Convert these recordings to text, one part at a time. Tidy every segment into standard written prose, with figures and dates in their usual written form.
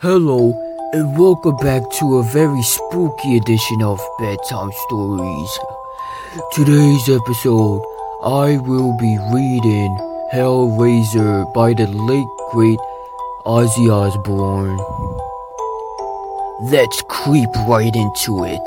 Hello, and welcome back to a very spooky edition of Bedtime Stories. Today's episode, I will be reading Hellraiser by the late great Ozzy Osbourne. Let's creep right into it.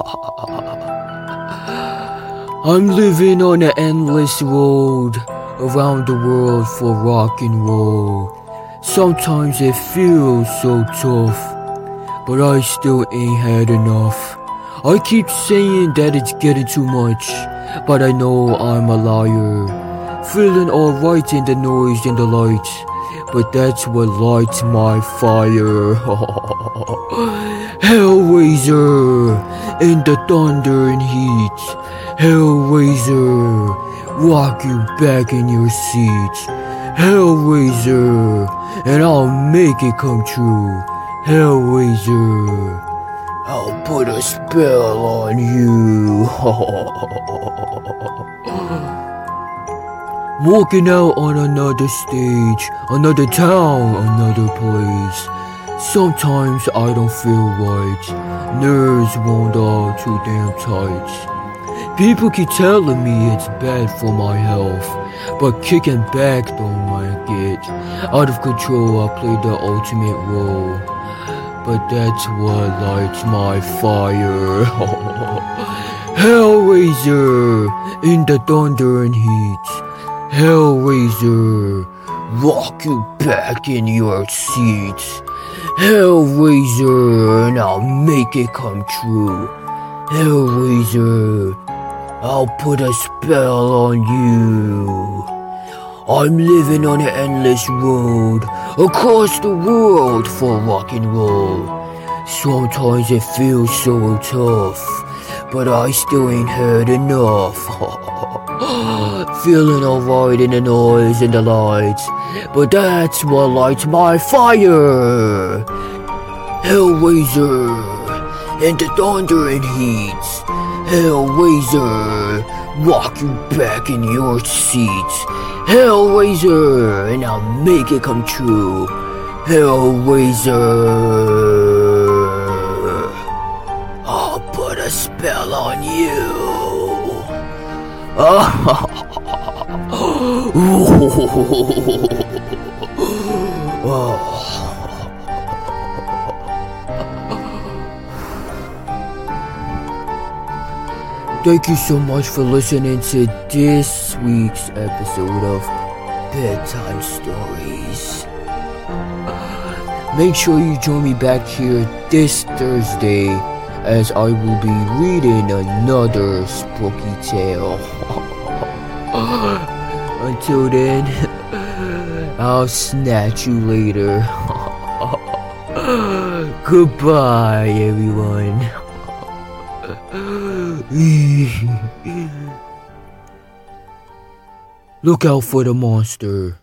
I'm living on an endless road around the world for rock and roll. Sometimes it feels so tough, but I still ain't had enough. I keep saying that it's getting too much, but I know I'm a liar. Feeling alright in the noise and the lights, but that's what lights my fire. Hellraiser in the thunder and heat. Hellraiser, rock you back in your seats. Hellraiser, and I'll make it come true. Hellraiser, I'll put a spell on you. Walking out on another stage, another town, another place. Sometimes I don't feel right. Nerves wound out too damn tight. People keep telling me it's bad for my health, but kicking back don't like it. Out of control, I play the ultimate role, but that's what lights my fire. Hellraiser in the thunder and heat. Hellraiser, rock you back in your seats. Hellraiser, and I'll make it come true. Hellraiser, I'll put a spell on you. I'm living on an endless road across the world for rock and roll. Sometimes it feels so tough, but I still ain't had enough. Feeling alright in the noise and the lights, but that's what lights my fire. Hellraiser and the thunder and heat. Hellraiser, rock you back in your seats. Hellraiser, and I'll make it come true. Hellraiser, I'll put a spell on you. Thank you so much for listening to this week's episode of Bedtime Stories. Make sure you join me back here this Thursday as I will be reading another spooky tale. Until then, I'll snatch you later. Goodbye, everyone. Look out for the monster.